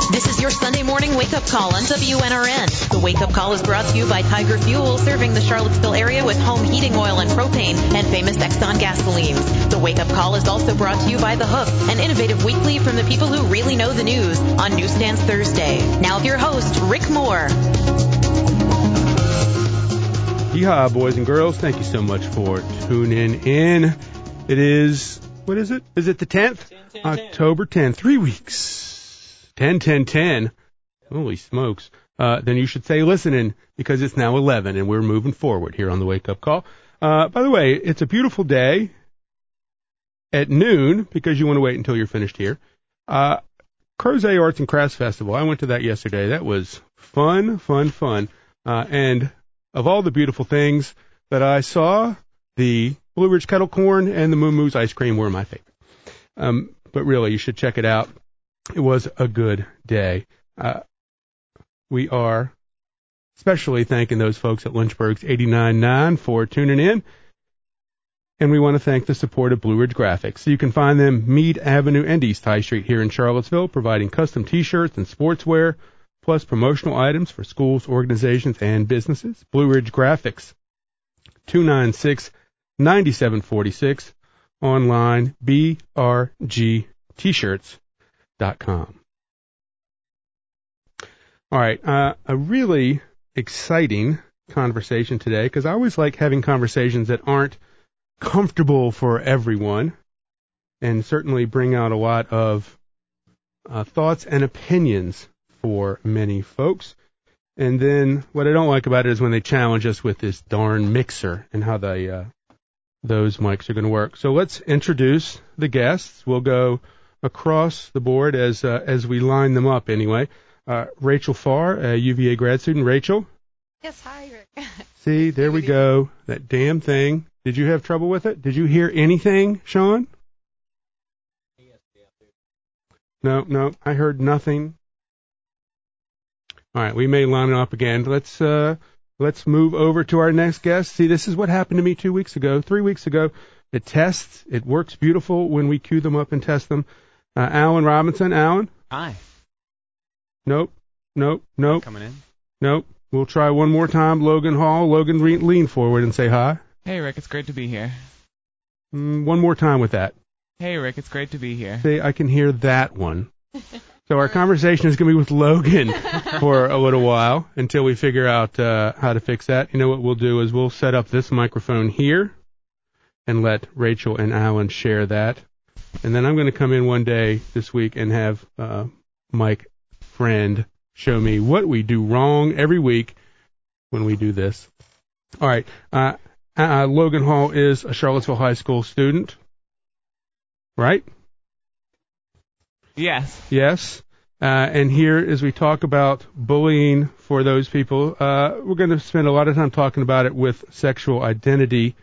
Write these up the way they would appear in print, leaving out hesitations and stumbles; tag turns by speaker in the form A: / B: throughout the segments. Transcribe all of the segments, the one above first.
A: This is your Sunday morning wake-up call on WNRN. The wake-up call is brought to you by Tiger Fuel, serving the Charlottesville area with home heating oil and propane and famous Exxon gasolines. The wake-up call is also brought to you by The Hook, an innovative weekly from the people who really know the news on Newsstands Thursday. Now with your host, Rick Moore.
B: Yeehaw, boys and girls. Thank you so much for tuning in. It is, what is it? Is it the 10th?
C: 10.
B: October 10th. 3 weeks. 10. Holy smokes. Then you should say listening, because it's now 11 and we're moving forward here on the Wake Up Call. By the way, it's a beautiful day at noon, because you want to wait until you're finished here. Crozet Arts and Crafts Festival. I went to that yesterday. That was fun. And of all the beautiful things that I saw, the Blue Ridge Kettle Corn and the Moo Moo's ice cream were my favorite. But really, you should check it out. It was a good day. We are especially thanking those folks at Lynchburg's 89.9 for tuning in. And we want to thank the support of Blue Ridge Graphics. So you can find them Meade Avenue and East High Street here in Charlottesville, providing custom T-shirts and sportswear, plus promotional items for schools, organizations, and businesses. Blue Ridge Graphics, 296-9746, online, brgtshirts.com. All right, a really exciting conversation today, because I always like having conversations that aren't comfortable for everyone and certainly bring out a lot of thoughts and opinions for many folks. And then what I don't like about it is when they challenge us with this darn mixer and how those mics are going to work. So let's introduce the guests. We'll go across the board as we line them up anyway. Rachel Farr, a UVA grad student. Rachel?
D: Yes, hi, Rick.
B: See, there we go. That damn thing. Did you have trouble with it? Did you hear anything, Sean? No, I heard nothing. All right, we may line it up again. Let's move over to our next guest. See, this is what happened to me 3 weeks ago. It tests. It works beautiful when we queue them up and test them. Alan Robinson. Alan?
C: Hi.
B: Nope.
C: Coming in.
B: Nope. We'll try one more time. Logan Hall. Logan, lean forward and say hi.
E: Hey, Rick, it's great to be here.
B: One more time with that.
E: Hey, Rick, it's great to be here.
B: See, I can hear that one. So our conversation is going to be with Logan for a little while until we figure out how to fix that. You know what we'll do is we'll set up this microphone here and let Rachel and Alan share that. And then I'm going to come in one day this week and have Mike Friend show me what we do wrong every week when we do this. All right. Logan Hall is a Charlottesville High School student, right?
E: Yes.
B: And here, as we talk about bullying for those people, we're going to spend a lot of time talking about it with sexual identity.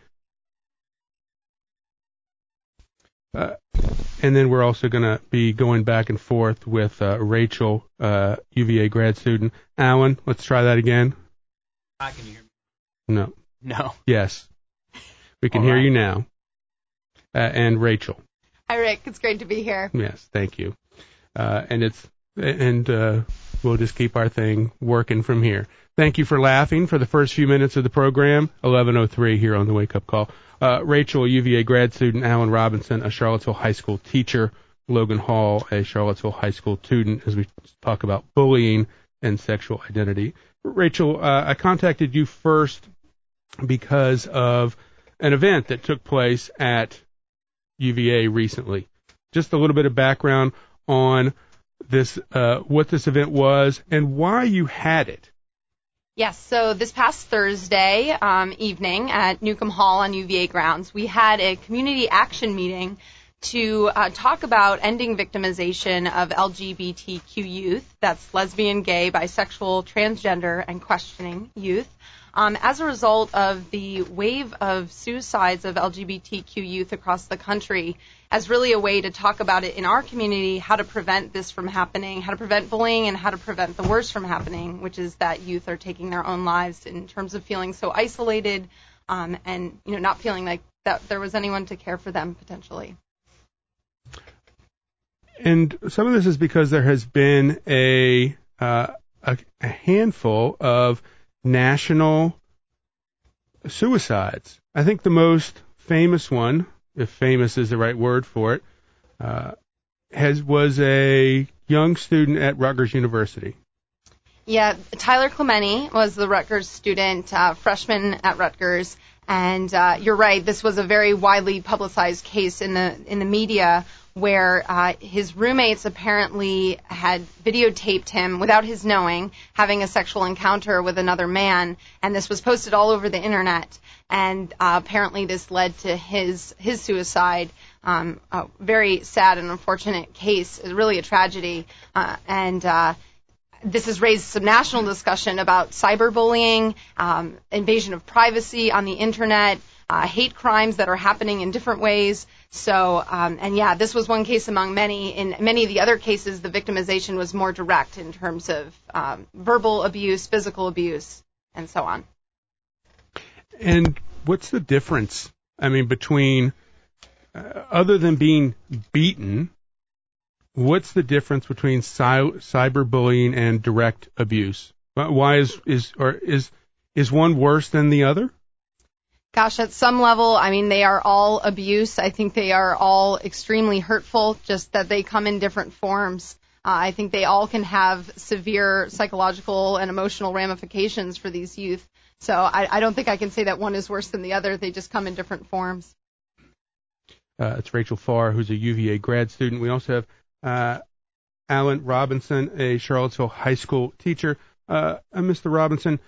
B: And then we're also going to be going back and forth with Rachel, UVA grad student. Alan, let's try that again.
C: Hi, can you hear me?
B: No. Yes. We can hear you now. And Rachel.
D: Hi, Rick. It's great to be here.
B: Yes, thank you. And we'll just keep our thing working from here. Thank you for laughing for the first few minutes of the program. 11:03 here on the Wake Up Call. Rachel, a UVA grad student. Alan Robinson, a Charlottesville High School teacher. Logan Hall, a Charlottesville High School student, as we talk about bullying and sexual identity. Rachel, I contacted you first because of an event that took place at UVA recently. Just a little bit of background on this, what this event was and why you had it.
D: Yes, so this past Thursday evening at Newcomb Hall on UVA grounds, we had a community action meeting to talk about ending victimization of LGBTQ youth, that's lesbian, gay, bisexual, transgender, and questioning youth. As a result of the wave of suicides of LGBTQ youth across the country, as really a way to talk about it in our community, how to prevent this from happening, how to prevent bullying, and how to prevent the worst from happening, which is that youth are taking their own lives in terms of feeling so isolated and not feeling like that there was anyone to care for them potentially.
B: And some of this is because there has been a handful of national suicides. I think the most famous one, if famous is the right word for it, was a young student at Rutgers University.
D: Yeah, Tyler Clementi was the Rutgers student, freshman at Rutgers, and you're right. This was a very widely publicized case in the media where his roommates apparently had videotaped him without his knowing having a sexual encounter with another man, and this was posted all over the internet. And apparently this led to his suicide. A very sad and unfortunate case. It's really a tragedy, and this has raised some national discussion about cyberbullying, invasion of privacy on the internet, hate crimes that are happening in different ways. So, and yeah, this was one case among many. In many of the other cases, the victimization was more direct in terms of verbal abuse, physical abuse, and so on.
B: And what's the difference, between, other than being beaten, what's the difference between cyberbullying and direct abuse? Why is one worse than the other?
D: Gosh, at some level, they are all abuse. I think they are all extremely hurtful, just that they come in different forms. I think they all can have severe psychological and emotional ramifications for these youth. So I don't think I can say that one is worse than the other. They just come in different forms.
B: It's Rachel Farr, who's a UVA grad student. We also have Alan Robinson, a Charlottesville high school teacher. Mr. Robinson,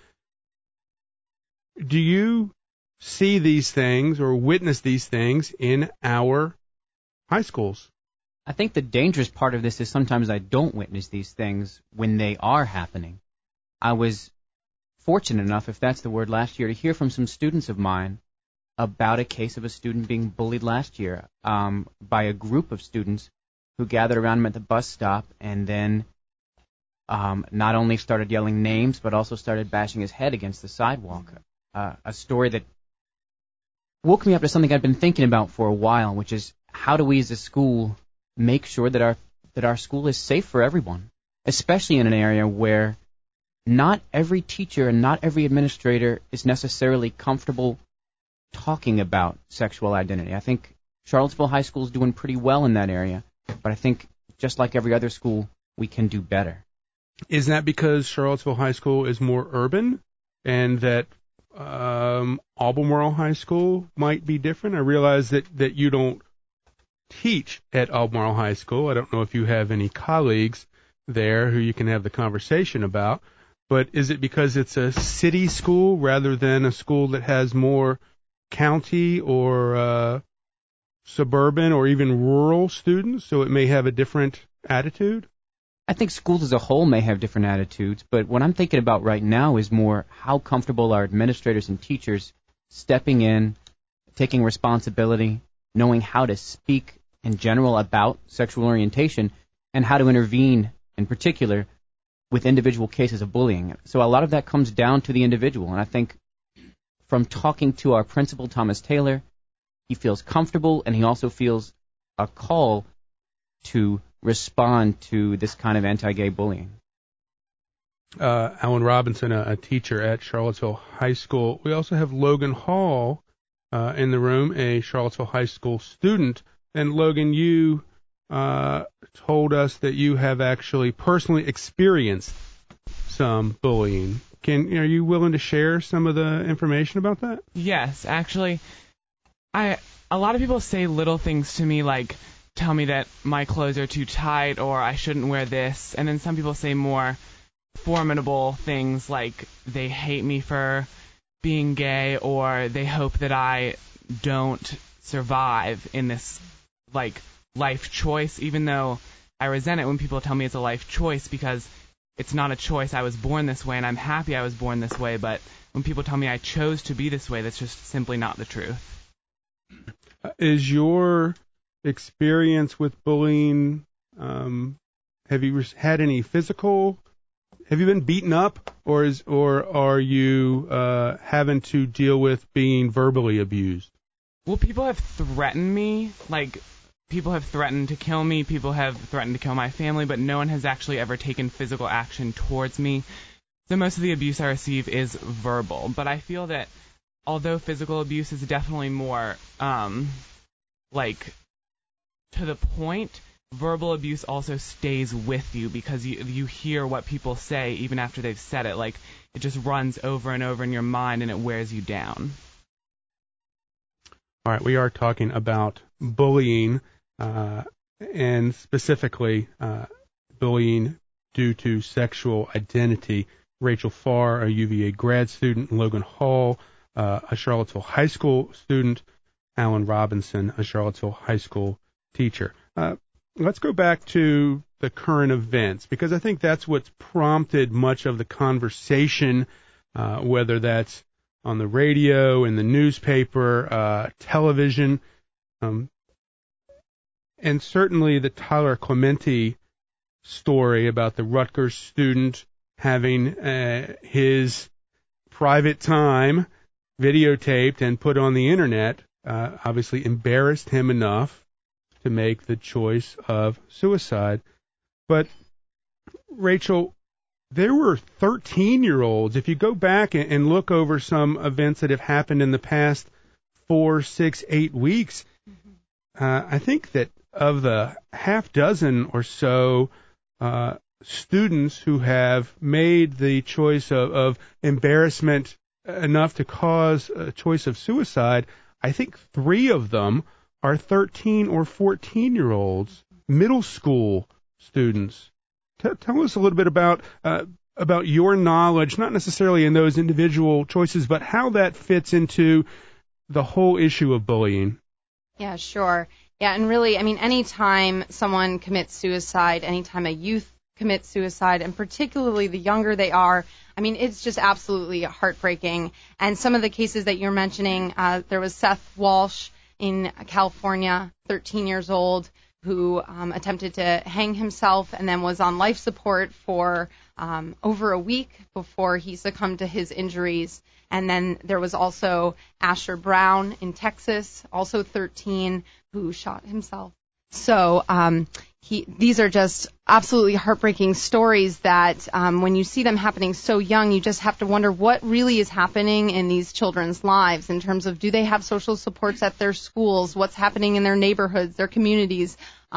B: do you see these things or witness these things in our high schools?
F: I think the dangerous part of this is sometimes I don't witness these things when they are happening. I was fortunate enough, if that's the word, last year to hear from some students of mine about a case of a student being bullied last year by a group of students who gathered around him at the bus stop and then not only started yelling names but also started bashing his head against the sidewalk. A story that woke me up to something I'd been thinking about for a while, which is how do we as a school make sure that our school is safe for everyone, especially in an area where not every teacher and not every administrator is necessarily comfortable talking about sexual identity. I think Charlottesville High School is doing pretty well in that area, but I think just like every other school, we can do better.
B: Is that because Charlottesville High School is more urban and that Albemarle High School might be different? I realize that you don't teach at Albemarle High School. I don't know if you have any colleagues there who you can have the conversation about, but is it because it's a city school rather than a school that has more county or suburban or even rural students, so it may have a different attitude?
F: I think schools as a whole may have different attitudes, but what I'm thinking about right now is more how comfortable are administrators and teachers stepping in, taking responsibility, knowing how to speak in general about sexual orientation, and how to intervene in particular with individual cases of bullying. So a lot of that comes down to the individual, and I think from talking to our principal, Thomas Taylor, he feels comfortable and he also feels a call to respond to this kind of anti-gay bullying.
B: Alan Robinson, a teacher at Charlottesville High School. We also have Logan Hall in the room, a Charlottesville High School student. And Logan, you told us that you have actually personally experienced some bullying. Are you willing to share some of the information about that?
E: Yes, actually, a lot of people say little things to me like tell me that my clothes are too tight or I shouldn't wear this, and then some people say more formidable things like they hate me for being gay or they hope that I don't survive in this life choice, even though I resent it when people tell me it's a life choice because it's not a choice. I was born this way and I'm happy I was born this way, but when people tell me I chose to be this way, that's just simply not the truth.
B: Is your experience with bullying, have you had any physical, have you been beaten up or are you having to deal with being verbally abused?
E: Well, people have threatened me, people have threatened to kill me, people have threatened to kill my family, but no one has actually ever taken physical action towards me. So most of the abuse I receive is verbal, but I feel that although physical abuse is definitely more, to the point, verbal abuse also stays with you because you hear what people say even after they've said it. Like, it just runs over and over in your mind and it wears you down.
B: All right, we are talking about bullying, and specifically bullying due to sexual identity. Rachel Farr, a UVA grad student, Logan Hall, a Charlottesville high school student, Alan Robinson, a Charlottesville high school teacher. Let's go back to the current events, because I think that's what's prompted much of the conversation, whether that's on the radio, in the newspaper, television, and certainly the Tyler Clementi story about the Rutgers student having his private time videotaped and put on the internet, obviously embarrassed him enough to make the choice of suicide. But, Rachel, there were 13-year-olds. If you go back and look over some events that have happened in the past 4, 6, 8 weeks, I think that of the half dozen or so students who have made the choice of embarrassment enough to cause a choice of suicide, I think 3 of them are 13 or 14-year-olds, middle school students. Tell us a little bit about your knowledge, not necessarily in those individual choices, but how that fits into the whole issue of bullying.
D: Yeah, sure. Yeah, and really, I mean, anytime someone commits suicide, anytime a youth commits suicide, and particularly the younger they are, I mean, it's just absolutely heartbreaking. And some of the cases that you're mentioning, there was Seth Walsh in California, 13 years old, who attempted to hang himself and then was on life support for over a week before he succumbed to his injuries. And then there was also Asher Brown in Texas, also 13, who shot himself. So these are just absolutely heartbreaking stories that when you see them happening so young, you just have to wonder what really is happening in these children's lives in terms of, do they have social supports at their schools, what's happening in their neighborhoods, their communities,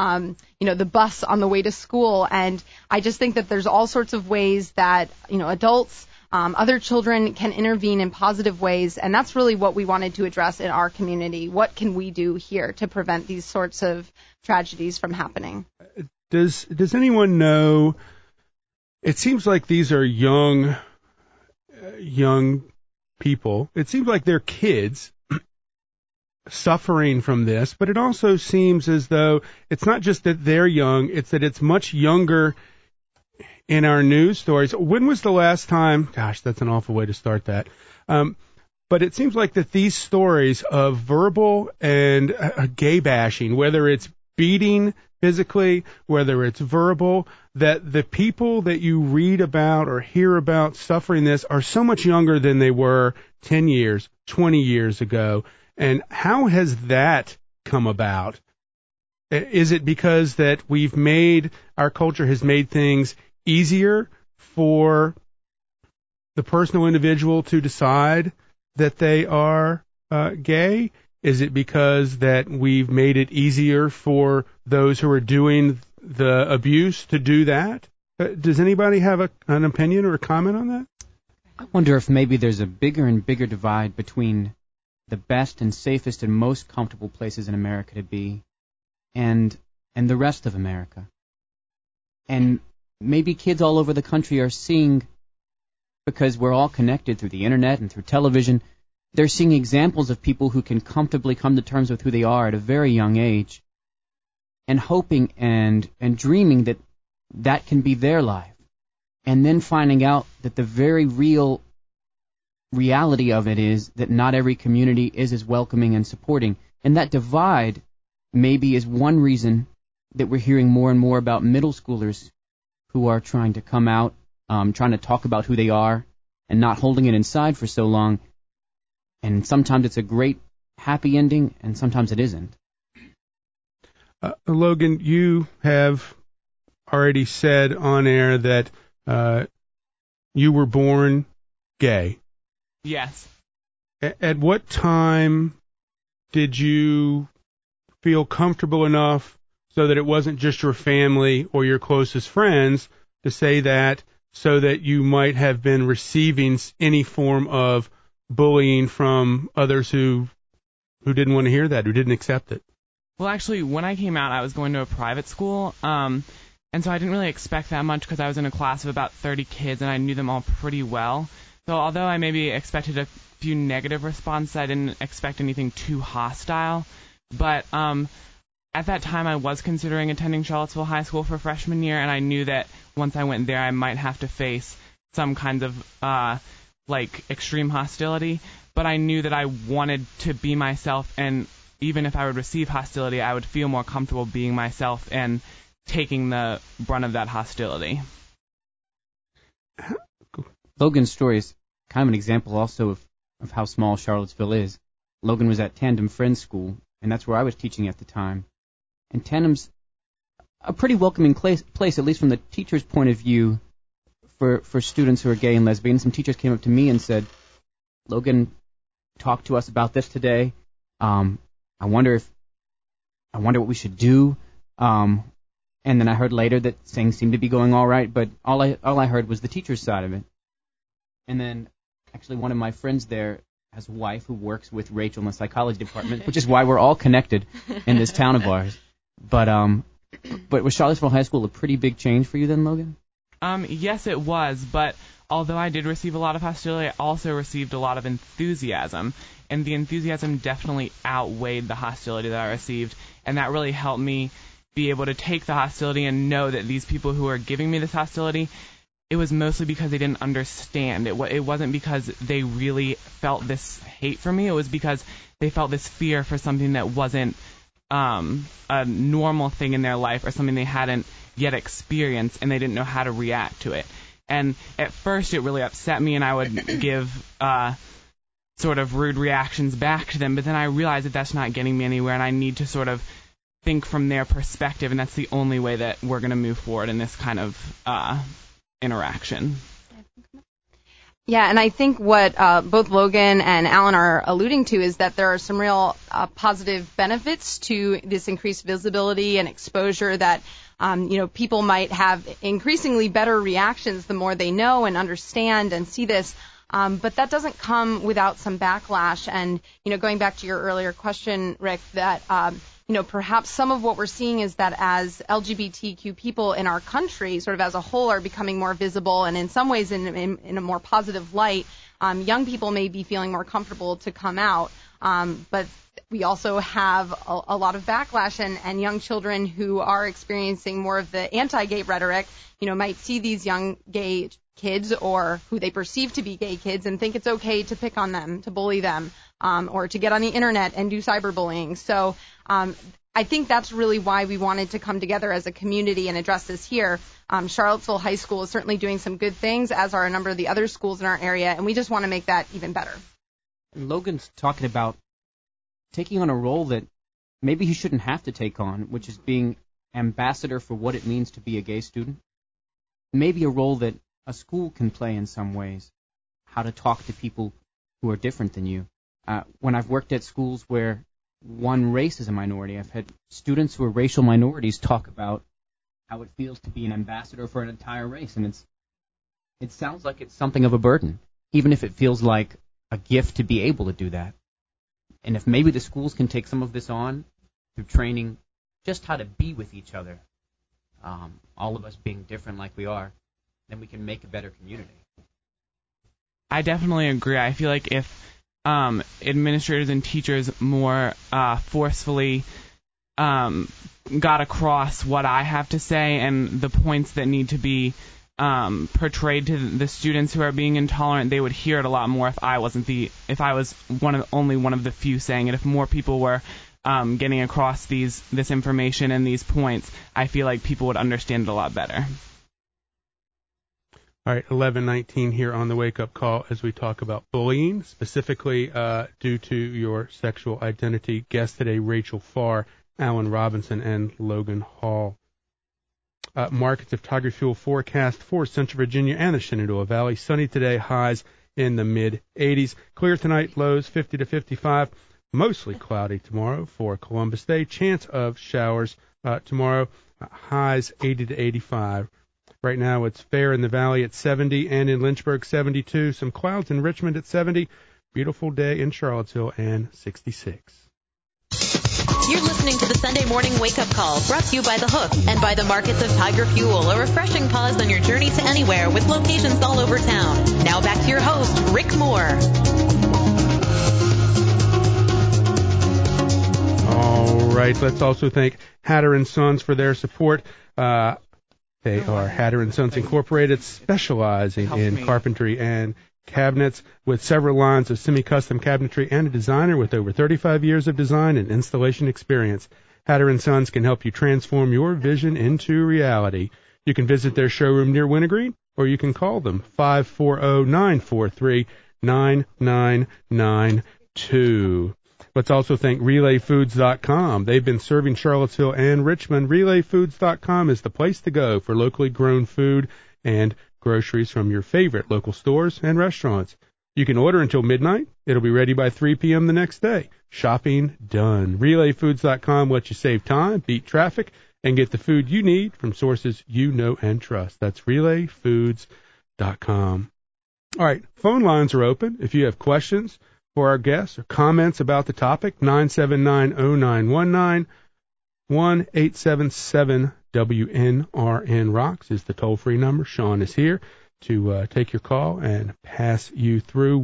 D: the bus on the way to school. And I just think that there's all sorts of ways that, adults, other children can intervene in positive ways, and that's really what we wanted to address in our community. What can we do here to prevent these sorts of tragedies from happening?
B: Does anyone know? It seems like these are young people. It seems like they're kids suffering from this, but it also seems as though it's not just that they're young, it's that it's much younger in our news stories. When was the last time? Gosh, that's an awful way to start that. But it seems like that these stories of verbal and gay bashing, whether it's beating physically, whether it's verbal, that the people that you read about or hear about suffering this are so much younger than they were 10 years, 20 years ago. And how has that come about? Is it because that our culture has made things easier for the personal individual to decide that they are gay? Is it because that we've made it easier for those who are doing the abuse to do that? Does anybody have an opinion or a comment on that?
F: I wonder if maybe there's a bigger and bigger divide between the best and safest and most comfortable places in America to be and the rest of America. And maybe kids all over the country are seeing, because we're all connected through the internet and through television, they're seeing examples of people who can comfortably come to terms with who they are at a very young age, and hoping and dreaming that that can be their life. And then finding out that the very real reality of it is that not every community is as welcoming and supporting. And that divide maybe is one reason that we're hearing more and more about middle schoolers who are trying to come out, trying to talk about who they are and not holding it inside for so long. And sometimes it's a great happy ending, and sometimes it isn't.
B: Logan, you have already said on air that you were born gay.
E: Yes.
B: At what time did you feel comfortable enough so that it wasn't just your family or your closest friends to say that, so that you might have been receiving any form of bullying from others who didn't want to hear that, who didn't accept it?
E: Well, actually, when I came out, I was going to a private school, and so I didn't really expect that much because I was in a class of about 30 kids, and I knew them all pretty well. So although I maybe expected a few negative responses, I didn't expect anything too hostile. But at that time, I was considering attending Charlottesville High School for freshman year, and I knew that once I went there, I might have to face some kinds of extreme hostility. But I knew that I wanted to be myself, and even if I would receive hostility, I would feel more comfortable being myself and taking the brunt of that hostility.
F: Logan's story is kind of an example also of how small Charlottesville is. Logan was at Tandem Friends School, and that's where I was teaching at the time. And Tandem's a pretty welcoming place, at least from the teacher's point of view, for students who are gay and lesbian. Some teachers came up to me and said, Logan talked to us about this today. I wonder what we should do. And then I heard later that things seemed to be going all right, but all I heard was the teacher's side of it. And then actually one of my friends there has a wife who works with Rachel in the psychology department, which is why we're all connected in this town of ours. But was Charlottesville High School a pretty big change for you then, Logan?
E: Yes, it was, but although I did receive a lot of hostility, I also received a lot of enthusiasm. And the enthusiasm definitely outweighed the hostility that I received, and that really helped me be able to take the hostility and know that these people who are giving me this hostility, it was mostly because they didn't understand. It wasn't because they really felt this hate for me. It was because they felt this fear for something that wasn't a normal thing in their life or something they hadn't yet experienced, and they didn't know how to react to it. And at first it really upset me, and I would give sort of rude reactions back to them, but then I realized that that's not getting me anywhere, and I need to sort of think from their perspective, and that's the only way that we're going to move forward in this kind of interaction.
D: Yeah, and I think what both Logan and Alan are alluding to is that there are some real positive benefits to this increased visibility and exposure that people might have increasingly better reactions the more they know and understand and see this. But that doesn't come without some backlash. And, going back to your earlier question, Rick, that, perhaps some of what we're seeing is that as LGBTQ people in our country, sort of as a whole, are becoming more visible and in some ways in a more positive light, young people may be feeling more comfortable to come out. But we also have a lot of backlash, and young children who are experiencing more of the anti-gay rhetoric, might see these young gay kids or who they perceive to be gay kids and think it's okay to pick on them, to bully them, or to get on the internet and do cyberbullying. So I think that's really why we wanted to come together as a community and address this here. Charlottesville High School is certainly doing some good things, as are a number of the other schools in our area, and we just want to make that even better.
F: Logan's talking about taking on a role that maybe he shouldn't have to take on, which is being ambassador for what it means to be a gay student. Maybe a role that a school can play in some ways, how to talk to people who are different than you. When I've worked at schools where one race is a minority, I've had students who are racial minorities talk about how it feels to be an ambassador for an entire race, and it sounds like it's something of a burden, even if it feels like a gift to be able to do that. And if maybe the schools can take some of this on through training just how to be with each other, all of us being different like we are, then we can make a better community.
E: I definitely agree. I feel like if administrators and teachers more forcefully got across what I have to say and the points that need to be portrayed to the students who are being intolerant, they would hear it a lot more if I was only one of the few saying it. If more people were getting across this information and these points, I feel like people would understand it a lot better.
B: All right, 11:19 here on the Wake Up Call as we talk about bullying, specifically due to your sexual identity. Guest today, Rachel Farr, Allen Robinson, and Logan Hall. Markets of Tiger Fuel forecast for Central Virginia and the Shenandoah Valley. Sunny today, highs in the mid-80s. Clear tonight, lows 50 to 55. Mostly cloudy tomorrow for Columbus Day. Chance of showers tomorrow. Highs 80 to 85. Right now it's fair in the valley at 70 and in Lynchburg 72. Some clouds in Richmond at 70. Beautiful day in Charlottesville and 66.
A: You're listening to the Sunday Morning Wake Up Call, brought to you by The Hook and by the Markets of Tiger Fuel, a refreshing pause on your journey to anywhere with locations all over town. Now back to your host, Rick Moore.
B: All right, let's also thank Hatter & Sons for their support. They are Hatter & Sons Incorporated, specializing in carpentry and cabinets with several lines of semi-custom cabinetry and a designer with over 35 years of design and installation experience. Hatter & Sons can help you transform your vision into reality. You can visit their showroom near Wintergreen, or you can call them 540-943-9992. Let's also thank RelayFoods.com. They've been serving Charlottesville and Richmond. RelayFoods.com is the place to go for locally grown food and groceries from your favorite local stores and restaurants. You can order until midnight. It'll be ready by 3 p.m. the next day. Shopping done. RelayFoods.com lets you save time, beat traffic, and get the food you need from sources you know and trust. That's RelayFoods.com. All right, phone lines are open. If you have questions for our guests or comments about the topic, 979-0919, 1-877-WNRN-ROCKS is the toll-free number. Sean is here to take your call and pass you through.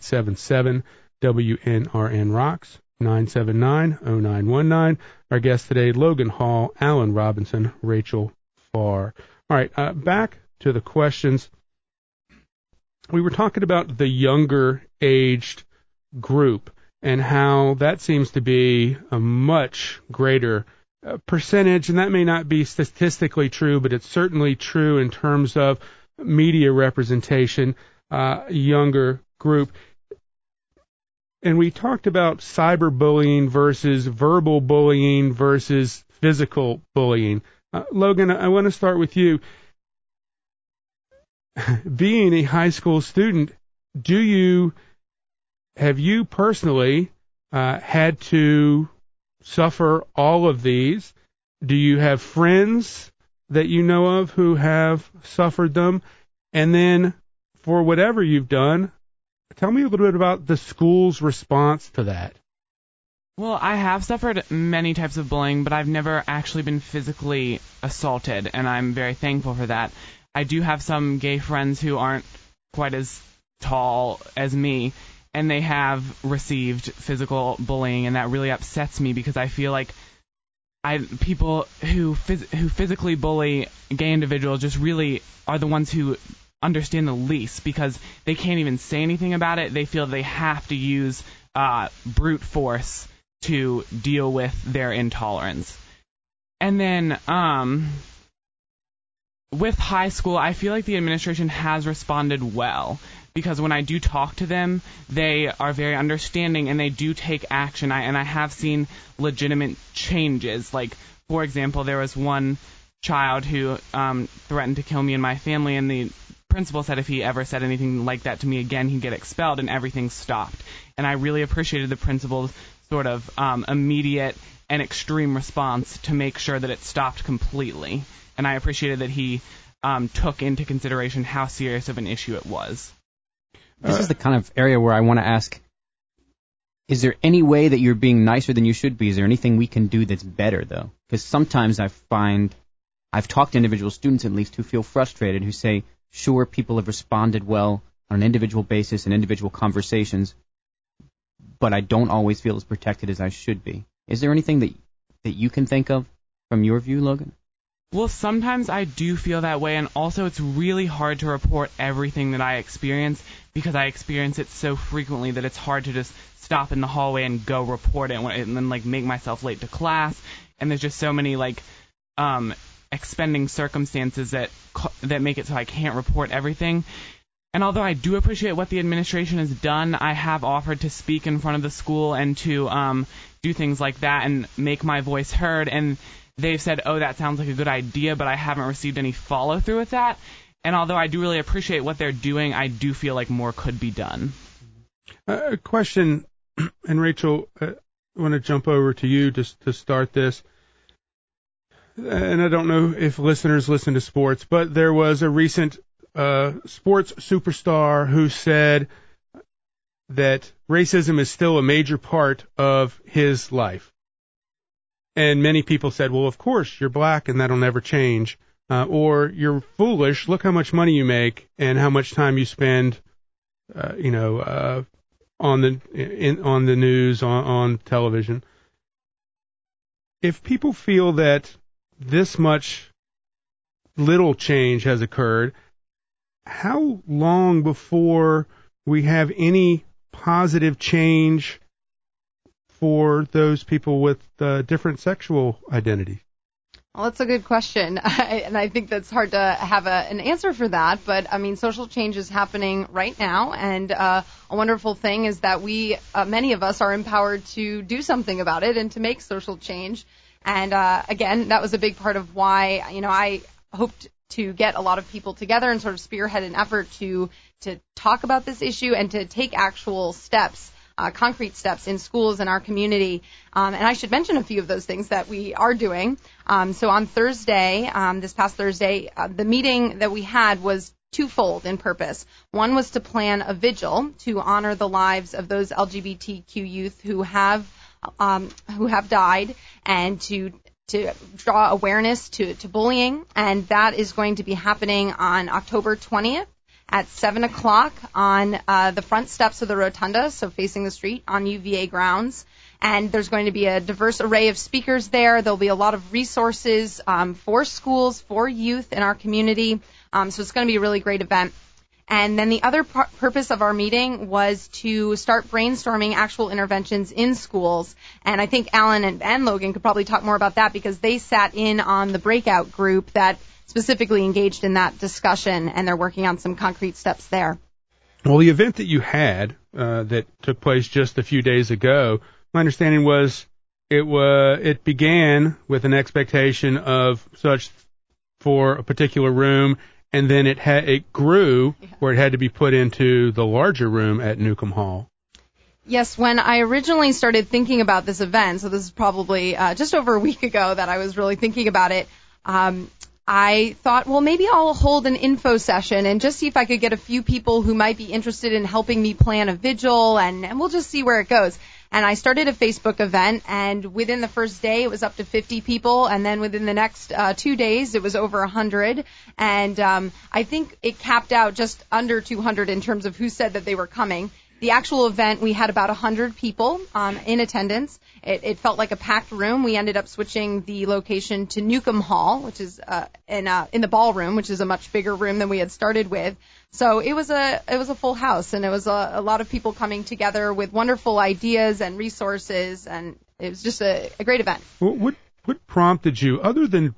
B: 1-877-WNRN-ROCKS, 979-0919. Our guest today, Logan Hall, Allen Robinson, Rachel Farr. All right, back to the questions. We were talking about the younger aged group and how that seems to be a much greater percentage, and that may not be statistically true, but it's certainly true in terms of media representation, younger group. And we talked about cyberbullying versus verbal bullying versus physical bullying. Logan, I want to start with you. Being a high school student, have you personally had to suffer all of these? Do you have friends that you know of who have suffered them? And then for whatever you've done, tell me a little bit about the school's response to that.
E: Well, I have suffered many types of bullying, but I've never actually been physically assaulted, and I'm very thankful for that. I do have some gay friends who aren't quite as tall as me, and they have received physical bullying, and that really upsets me because I feel like people who physically bully gay individuals just really are the ones who understand the least, because they can't even say anything about it. They feel they have to use brute force to deal with their intolerance. And then with high school, I feel like the administration has responded well, because when I do talk to them, they are very understanding and they do take action. I have seen legitimate changes. Like, for example, there was one child who threatened to kill me and my family, and the principal said if he ever said anything like that to me again, he'd get expelled, and everything stopped. And I really appreciated the principal's sort of immediate and extreme response to make sure that it stopped completely. And I appreciated that he took into consideration how serious of an issue it was.
F: This is the kind of area where I want to ask, is there any way that you're being nicer than you should be? Is there anything we can do that's better, though? Because sometimes I find, I've talked to individual students at least who feel frustrated, who say, sure, people have responded well on an individual basis in individual conversations, but I don't always feel as protected as I should be. Is there anything that you can think of from your view, Logan?
E: Well, sometimes I do feel that way, and also it's really hard to report everything that I experience because I experience it so frequently that it's hard to just stop in the hallway and go report it and then like make myself late to class. And there's just so many like expending circumstances that make it so I can't report everything. And although I do appreciate what the administration has done, I have offered to speak in front of the school and to do things like that and make my voice heard. And they've said, oh, that sounds like a good idea, but I haven't received any follow through with that. And although I do really appreciate what they're doing, I do feel like more could be done.
B: A question, and Rachel, I want to jump over to you just to start this. And I don't know if listeners listen to sports, but there was a recent sports superstar who said that racism is still a major part of his life. And many people said, well, of course, you're black and that'll never change. Or you're foolish. Look how much money you make and how much time you spend, on the news, on television. If people feel that this much little change has occurred, how long before we have any positive change for those people with different sexual identities?
D: Well, that's a good question, and I think that's hard to have an answer for that. But I mean, social change is happening right now, and a wonderful thing is that many of us are empowered to do something about it and to make social change. And again, that was a big part of why I hoped to get a lot of people together and sort of spearhead an effort to talk about this issue and to take actual steps. Concrete steps in schools in our community. And I should mention a few of those things that we are doing. So on Thursday, this past Thursday, the meeting that we had was twofold in purpose. One was to plan a vigil to honor the lives of those LGBTQ youth who have died and to draw awareness to bullying. And that is going to be happening on October 20th. At 7 o'clock on the front steps of the rotunda, so facing the street on UVA grounds. And there's going to be a diverse array of speakers there. There'll be a lot of resources for schools, for youth in our community. So it's going to be a really great event. And then the other purpose of our meeting was to start brainstorming actual interventions in schools. And I think Alan and Logan could probably talk more about that because they sat in on the breakout group that specifically engaged in that discussion, and they're working on some concrete steps there.
B: Well, the event that you had that took place just a few days ago, my understanding was it began with an expectation of such for a particular room, and then it grew where it had to be put into the larger room at Newcomb Hall.
D: Yes, when I originally started thinking about this event, so this is probably just over a week ago that I was really thinking about it, I thought, well, maybe I'll hold an info session and just see if I could get a few people who might be interested in helping me plan a vigil, and we'll just see where it goes. And I started a Facebook event, and within the first day, it was up to 50 people, and then within the next 2 days, it was over 100. And I think it capped out just under 200 in terms of who said that they were coming. The actual event, we had about 100 people in attendance. It felt like a packed room. We ended up switching the location to Newcomb Hall, which is in the ballroom, which is a much bigger room than we had started with. So it was a full house, and it was a lot of people coming together with wonderful ideas and resources, and it was just a great event.
B: What prompted you, other than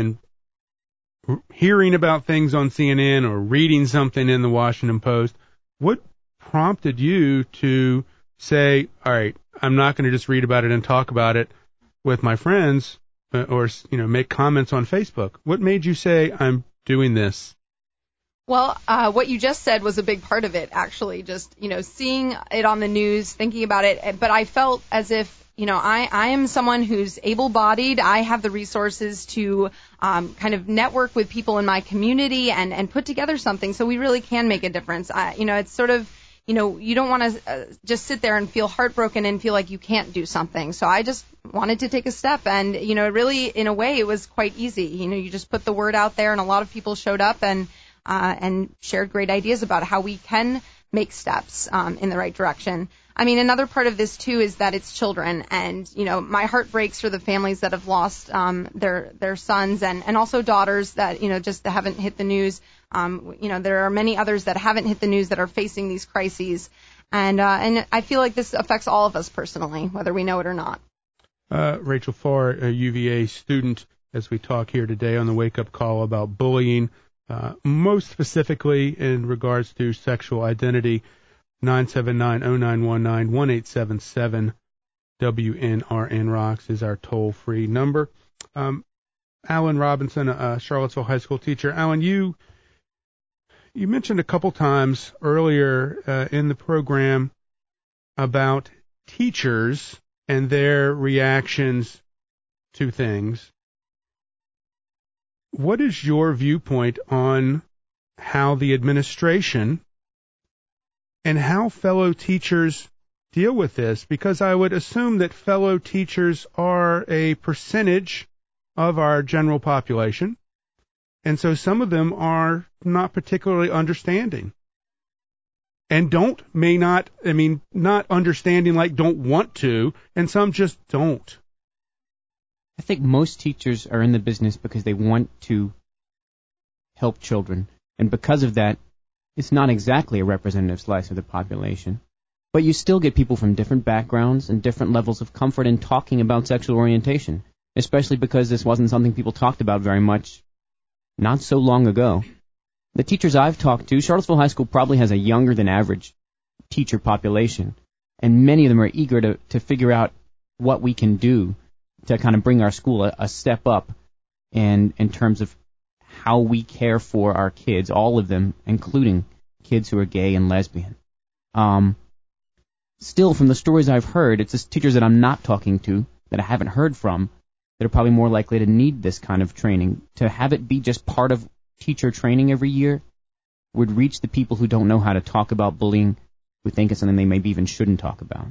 B: hearing about things on CNN or reading something in the Washington Post, what prompted you to say, all right, I'm not going to just read about it and talk about it with my friends or make comments on Facebook? What made you say, I'm doing this?
D: Well, what you just said was a big part of it, actually, just, seeing it on the news, thinking about it. But I felt as if, I am someone who's able-bodied. I have the resources to kind of network with people in my community and put together something so we really can make a difference. It's sort of, you don't want to just sit there and feel heartbroken and feel like you can't do something. So I just wanted to take a step. And, really, in a way, it was quite easy. You just put the word out there, and a lot of people showed up and shared great ideas about how we can make steps in the right direction. I mean, another part of this, too, is that it's children. And, my heart breaks for the families that have lost their sons and also daughters that, just haven't hit the news. There are many others that haven't hit the news that are facing these crises. And I feel like this affects all of us personally, whether we know it or not.
B: Rachel Farr, a UVA student, as we talk here today on the Wake Up Call about bullying, most specifically in regards to sexual identity. 979-0919, WNRN Rocks is our toll-free number. Alan Robinson, a Charlottesville high school teacher. Alan, you mentioned a couple times earlier in the program about teachers and their reactions to things. What is your viewpoint on how the administration and how fellow teachers deal with this? Because I would assume that fellow teachers are a percentage of our general population, and so some of them are not particularly understanding and not understanding like don't want to, and some just don't.
F: I think most teachers are in the business because they want to help children, and because of that, it's not exactly a representative slice of the population. But you still get people from different backgrounds and different levels of comfort in talking about sexual orientation, especially because this wasn't something people talked about very much not so long ago. The teachers I've talked to, Charlottesville High School probably has a younger than average teacher population, and many of them are eager to figure out what we can do to kind of bring our school a step up in terms of how we care for our kids, all of them, including kids who are gay and lesbian. Still, from the stories I've heard, it's just teachers that I'm not talking to, that I haven't heard from, that are probably more likely to need this kind of training. To have it be just part of teacher training every year would reach the people who don't know how to talk about bullying, who think it's something they maybe even shouldn't talk about.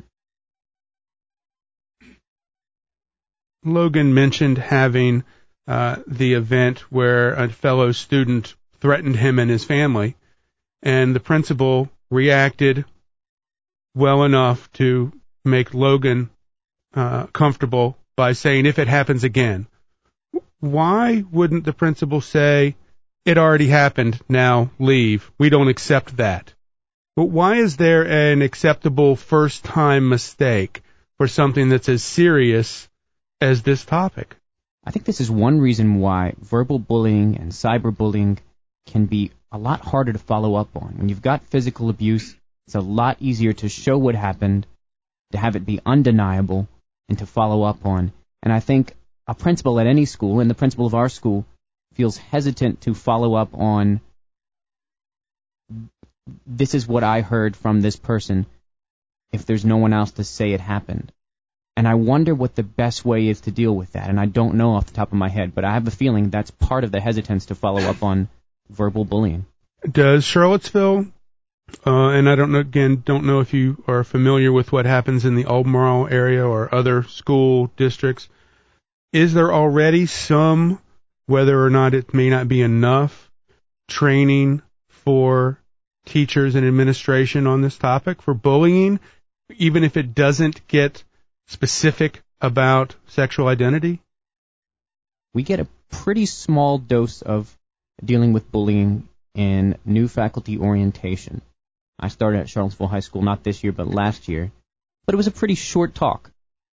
B: Logan mentioned having the event where a fellow student threatened him and his family, and the principal reacted well enough to make Logan comfortable by saying, if it happens again. Why wouldn't the principal say, it already happened, now leave, we don't accept that? But why is there an acceptable first-time mistake for something that's as serious as this topic?
F: I think this is one reason why verbal bullying and cyberbullying can be a lot harder to follow up on. When you've got physical abuse, it's a lot easier to show what happened, to have it be undeniable, and to follow up on. And I think a principal at any school, and the principal of our school, feels hesitant to follow up on, this is what I heard from this person, if there's no one else to say it happened. And I wonder what the best way is to deal with that. And I don't know off the top of my head, but I have a feeling that's part of the hesitance to follow up on verbal bullying.
B: Does Charlottesville, and I don't know if you are familiar with what happens in the Albemarle area or other school districts, is there already some, whether or not it may not be enough, training for teachers and administration on this topic for bullying, even if it doesn't get specific about sexual identity?
F: We get a pretty small dose of dealing with bullying in new faculty orientation. I started at Charlottesville High School, not this year, but last year. But it was a pretty short talk.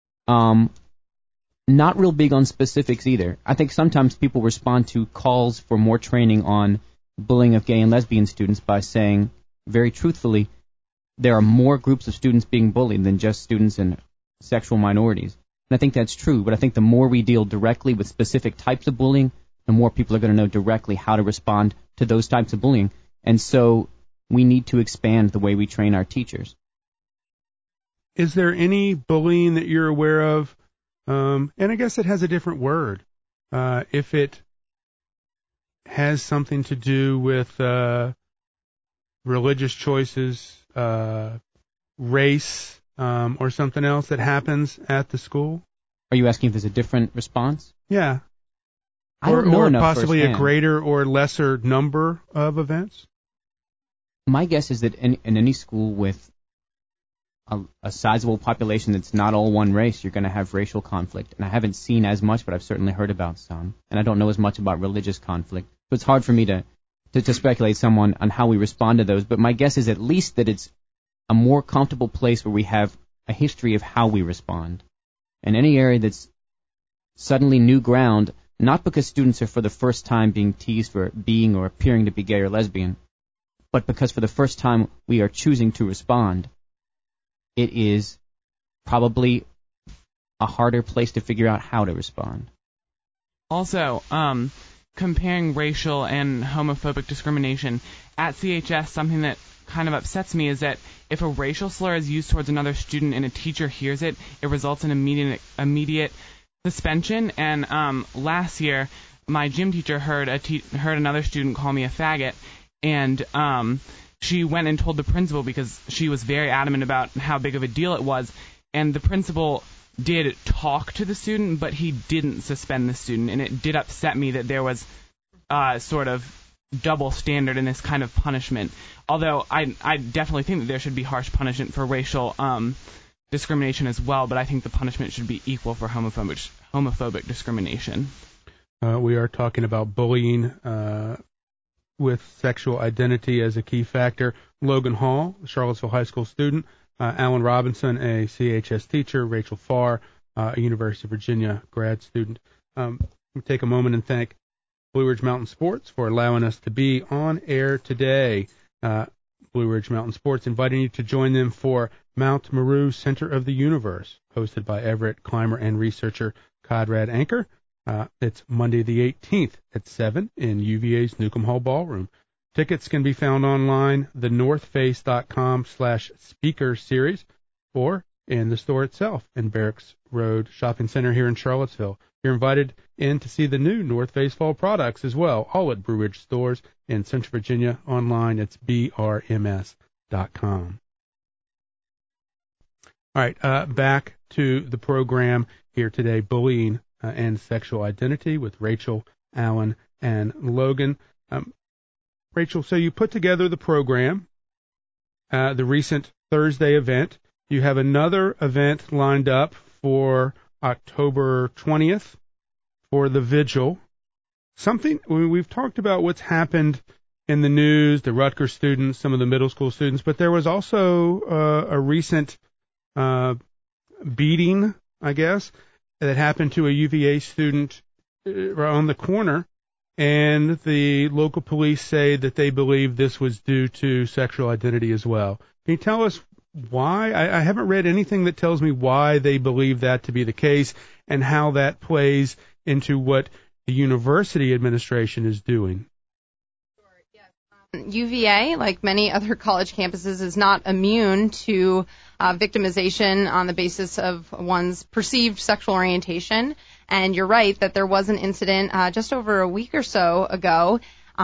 F: Not real big on specifics either. I think sometimes people respond to calls for more training on bullying of gay and lesbian students by saying, very truthfully, there are more groups of students being bullied than just students in sexual minorities. And I think that's true, but I think the more we deal directly with specific types of bullying, the more people are going to know directly how to respond to those types of bullying. And so we need to expand the way we train our teachers.
B: Is there any bullying that you're aware of? And I guess it has a different word. If it has something to do with religious choices, race, or something else that happens at the school?
F: Are you asking if there's a different response?
B: Yeah.
F: I don't know enough
B: possibly
F: firsthand.
B: A greater or lesser number of events?
F: My guess is that in any school with a sizable population that's not all one race, you're going to have racial conflict. And I haven't seen as much, but I've certainly heard about some. And I don't know as much about religious conflict. So it's hard for me to speculate someone on how we respond to those. But my guess is at least that it's a more comfortable place where we have a history of how we respond. In any area that's suddenly new ground, not because students are for the first time being teased for being or appearing to be gay or lesbian, but because for the first time we are choosing to respond, it is probably a harder place to figure out how to respond.
E: Also, comparing racial and homophobic discrimination at CHS, something that kind of upsets me is that if a racial slur is used towards another student and a teacher hears it, it results in immediate suspension. And last year, my gym teacher heard another student call me a faggot, and she went and told the principal because she was very adamant about how big of a deal it was. And the principal did talk to the student, but he didn't suspend the student, and it did upset me that there was sort of double standard in this kind of punishment. Although I definitely think that there should be harsh punishment for racial discrimination as well, but I think the punishment should be equal for homophobic discrimination.
B: We are talking about bullying with sexual identity as a key factor. Logan Hall, a Charlottesville High School student, Alan Robinson, a CHS teacher, Rachel Farr, a University of Virginia grad student. We'll take a moment and thank Blue Ridge Mountain Sports for allowing us to be on air today. Blue Ridge Mountain Sports inviting you to join them for Mount Meru Center of the Universe, hosted by Everett climber and researcher Conrad Anker. It's Monday the 18th at 7 in UVA's Newcomb Hall Ballroom. Tickets can be found online, thenorthface.com/speaker series, or in the store itself in Barracks Road Shopping Center here in Charlottesville. You're invited in to see the new North Face fall products as well, all at Blue Ridge stores in Central Virginia. Online, it's brms.com. All right, back to the program here today, bullying and sexual identity with Rachel, Alan, and Logan. Rachel, so you put together the program, the recent Thursday event. You have another event lined up for October 20th for the vigil. We've talked about what's happened in the news, the Rutgers students, some of the middle school students, but there was also a recent beating, I guess, that happened to a UVA student on the corner, and the local police say that they believe this was due to sexual identity as well. Can you tell us why? I haven't read anything that tells me why they believe that to be the case and how that plays into what the university administration is doing.
D: UVA, like many other college campuses, is not immune to victimization on the basis of one's perceived sexual orientation. And you're right that there was an incident just over a week or so ago.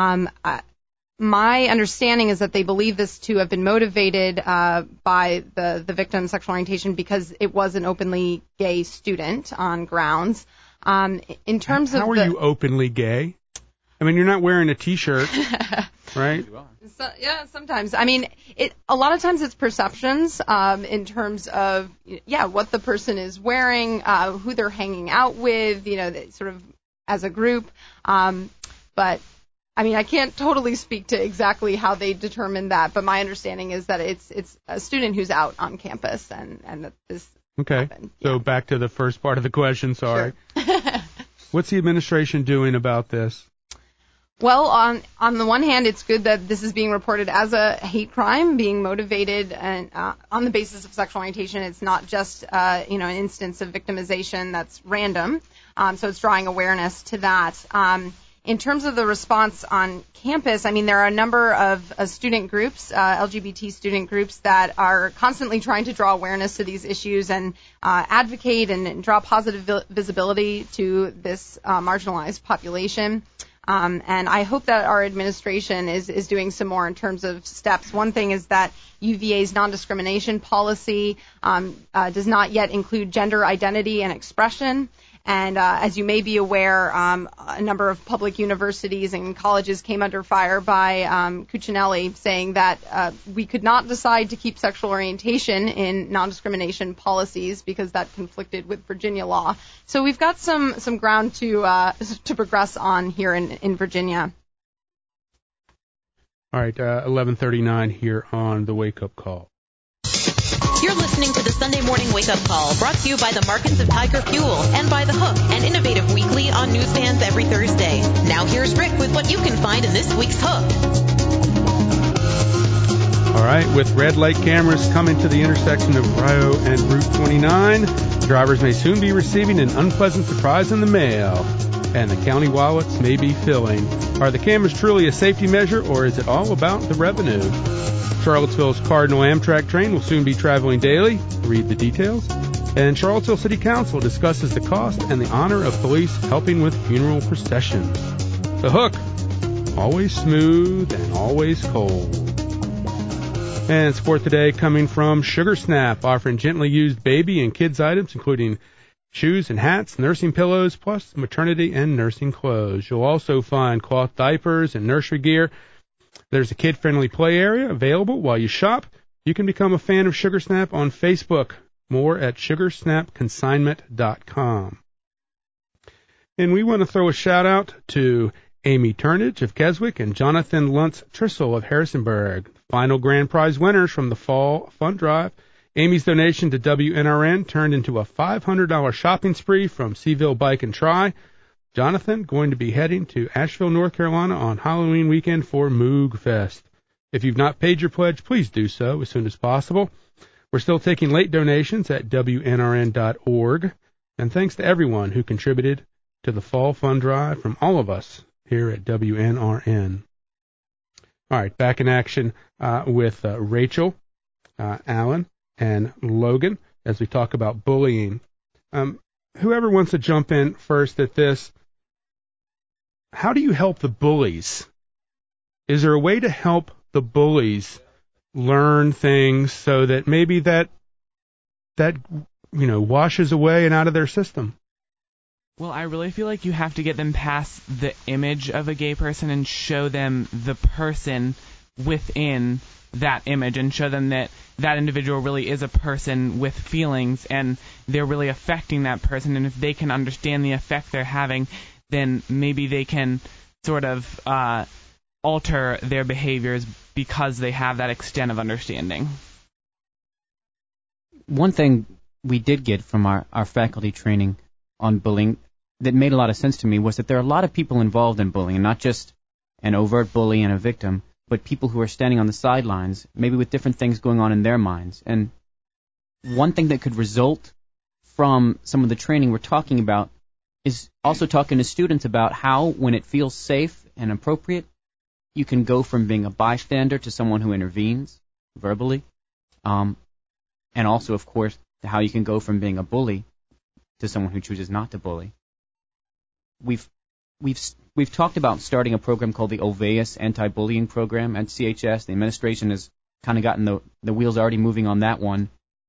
D: My understanding is that they believe this to have been motivated by the victim's sexual orientation because it was an openly gay student on grounds. In terms
B: How are you openly gay? I mean, you're not wearing a T-shirt, right?
D: So, yeah, sometimes. I mean, a lot of times it's perceptions in terms of, what the person is wearing, who they're hanging out with, sort of as a group. But, I mean, I can't totally speak to exactly how they determine that, but my understanding is that it's a student who's out on campus and that this happened.
B: So back to the first part of the question, sorry.
D: Sure.
B: What's the administration doing about this?
D: Well, on the one hand, it's good that this is being reported as a hate crime, being motivated and on the basis of sexual orientation. It's not just an instance of victimization that's random. So it's drawing awareness to that. In terms of the response on campus, I mean, there are a number of student groups, LGBT student groups, that are constantly trying to draw awareness to these issues and advocate and draw positive visibility to this marginalized population. And I hope that our administration is doing some more in terms of steps. One thing is that UVA's non-discrimination policy does not yet include gender identity and expression. And as you may be aware, a number of public universities and colleges came under fire by Cuccinelli saying that we could not decide to keep sexual orientation in non-discrimination policies because that conflicted with Virginia law. So we've got some ground to progress on here in Virginia.
B: All right, 11:39 here on the Wake Up Call.
A: You're listening to the Sunday Morning Wake Up Call, brought to you by the Markins of Tiger Fuel and by The Hook, an innovative weekly on newsstands every Thursday. Now here's Rick with what you can find in this week's Hook.
B: All right, with red light cameras coming to the intersection of Rio and Route 29, Drivers may soon be receiving an unpleasant surprise in the mail, and the county wallets may be filling. Are the cameras truly a safety measure, or is it all about the revenue? Charlottesville's Cardinal Amtrak train will soon be traveling daily. Read the details. And Charlottesville City Council discusses the cost and the honor of police helping with funeral processions. The Hook, always smooth and always cold. And support today coming from Sugar Snap, offering gently used baby and kids items, including shoes and hats, nursing pillows, plus maternity and nursing clothes. You'll also find cloth diapers and nursery gear. There's a kid-friendly play area available while you shop. You can become a fan of Sugar Snap on Facebook. More at sugarsnapconsignment.com. And we want to throw a shout-out to Amy Turnage of Keswick and Jonathan Luntz Trissel of Harrisonburg, final grand prize winners from the Fall Fund Drive. Amy's donation to WNRN turned into a $500 shopping spree from Seaville Bike and Try. Jonathan going to be heading to Asheville, North Carolina on Halloween weekend for Moog Fest. If you've not paid your pledge, please do so as soon as possible. We're still taking late donations at WNRN.org. And thanks to everyone who contributed to the Fall Fund Drive from all of us here at WNRN. All right, back in action with Rachel, Alan, and Logan as we talk about bullying. Whoever wants to jump in first at this, how do you help the bullies? Is there a way to help the bullies learn things so that maybe that washes away and out of their system?
E: Well, I really feel like you have to get them past the image of a gay person and show them the person within that image and show them that that individual really is a person with feelings and they're really affecting that person. And if they can understand the effect they're having, then maybe they can sort of alter their behaviors because they have that extent of understanding.
F: One thing we did get from our faculty training on bullying that made a lot of sense to me was that there are a lot of people involved in bullying, and not just an overt bully and a victim, but people who are standing on the sidelines, maybe with different things going on in their minds. And one thing that could result from some of the training we're talking about is also talking to students about how, when it feels safe and appropriate, you can go from being a bystander to someone who intervenes verbally, and also, of course, how you can go from being a bully to someone who chooses not to bully. We've talked about starting a program called the Oveus Anti-Bullying Program at CHS. The administration has kind of gotten the wheels already moving on that one,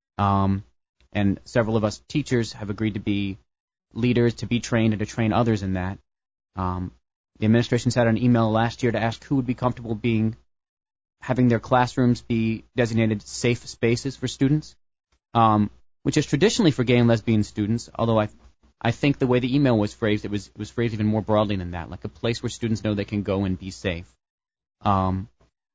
F: and several of us teachers have agreed to be leaders, to be trained, and to train others in that. The administration sent out an email last year to ask who would be comfortable having their classrooms be designated safe spaces for students, which is traditionally for gay and lesbian students, although I think the way the email was phrased, it was phrased even more broadly than that, like a place where students know they can go and be safe. And